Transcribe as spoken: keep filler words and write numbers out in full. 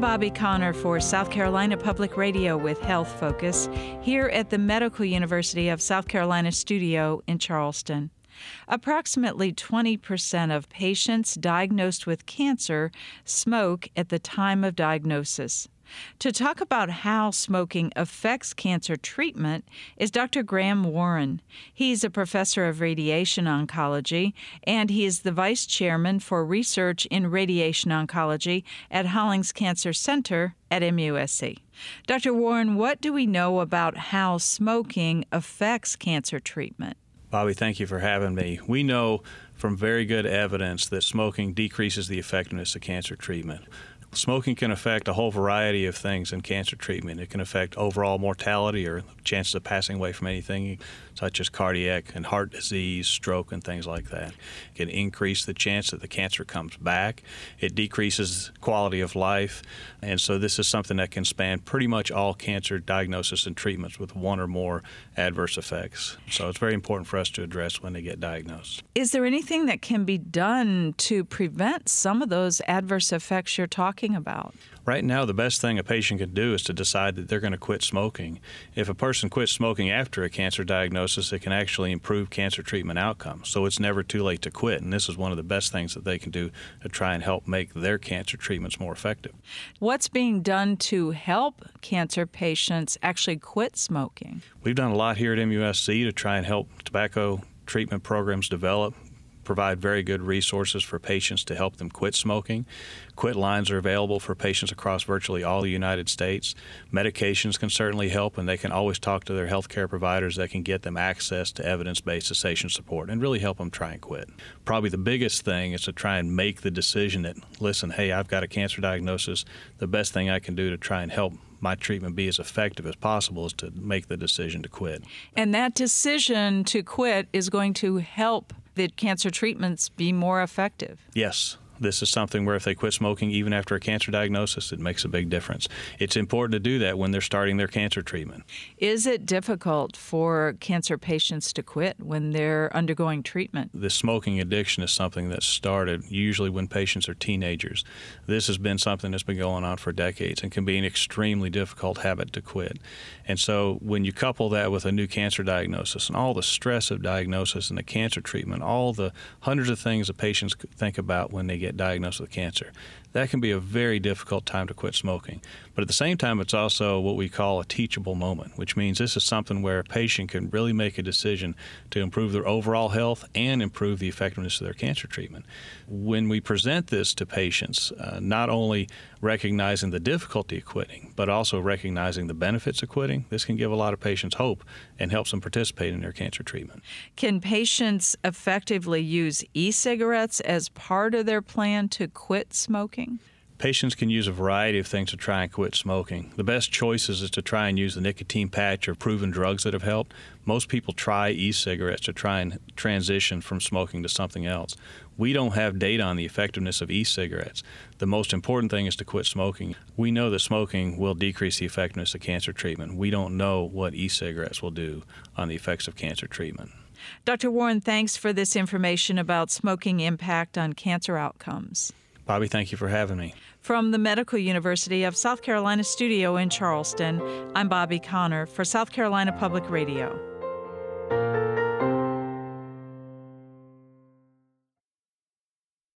I'm Bobby Connor for South Carolina Public Radio with Health Focus here at the Medical University of South Carolina studio in Charleston. Approximately twenty percent of patients diagnosed with cancer smoke at the time of diagnosis. To talk about how smoking affects cancer treatment is Doctor Graham Warren. He's a professor of radiation oncology, and he is the vice chairman for research in radiation oncology at Hollings Cancer Center at M U S C. Doctor Warren, what do we know about how smoking affects cancer treatment? Bobby, thank you for having me. We know from very good evidence that smoking decreases the effectiveness of cancer treatment. Smoking can affect a whole variety of things in cancer treatment. It can affect overall mortality or chances of passing away from anything such as cardiac and heart disease, stroke, and things like that. It can increase the chance that the cancer comes back. It decreases quality of life. And so this is something that can span pretty much all cancer diagnosis and treatments with one or more adverse effects. So it's very important for us to address when they get diagnosed. Is there anything that can be done to prevent some of those adverse effects you're talking about? Right now, the best thing a patient can do is to decide that they're going to quit smoking. If a person quits smoking after a cancer diagnosis, it can actually improve cancer treatment outcomes. So it's never too late to quit, and this is one of the best things that they can do to try and help make their cancer treatments more effective. What's being done to help cancer patients actually quit smoking? We've done a lot here at M U S C to try and help tobacco treatment programs develop, provide very good resources for patients to help them quit smoking. Quit lines are available for patients across virtually all the United States. Medications can certainly help, and they can always talk to their healthcare providers that can get them access to evidence-based cessation support and really help them try and quit. Probably the biggest thing is to try and make the decision that, listen, hey, I've got a cancer diagnosis. The best thing I can do to try and help my treatment be as effective as possible is to make the decision to quit. And that decision to quit is going to help the cancer treatments be more effective. Yes. This is something where if they quit smoking even after a cancer diagnosis, it makes a big difference. It's important to do that when they're starting their cancer treatment. Is it difficult for cancer patients to quit when they're undergoing treatment? The smoking addiction is something that started usually when patients are teenagers. This has been something that's been going on for decades and can be an extremely difficult habit to quit. And so when you couple that with a new cancer diagnosis and all the stress of diagnosis and the cancer treatment, all the hundreds of things that patients think about when they get diagnosed with cancer, that can be a very difficult time to quit smoking. But at the same time, it's also what we call a teachable moment, which means this is something where a patient can really make a decision to improve their overall health and improve the effectiveness of their cancer treatment. When we present this to patients, uh, not only recognizing the difficulty of quitting, but also recognizing the benefits of quitting, this can give a lot of patients hope and helps them participate in their cancer treatment. Can patients effectively use e-cigarettes as part of their plan to quit smoking? Patients can use a variety of things to try and quit smoking. The best choices is to try and use the nicotine patch or proven drugs that have helped. Most people try e-cigarettes to try and transition from smoking to something else. We don't have data on the effectiveness of e-cigarettes. The most important thing is to quit smoking. We know that smoking will decrease the effectiveness of cancer treatment. We don't know what e-cigarettes will do on the effects of cancer treatment. Doctor Warren, thanks for this information about smoking impact on cancer outcomes. Bobby, thank you for having me. From the Medical University of South Carolina studio in Charleston, I'm Bobby Connor for South Carolina Public Radio.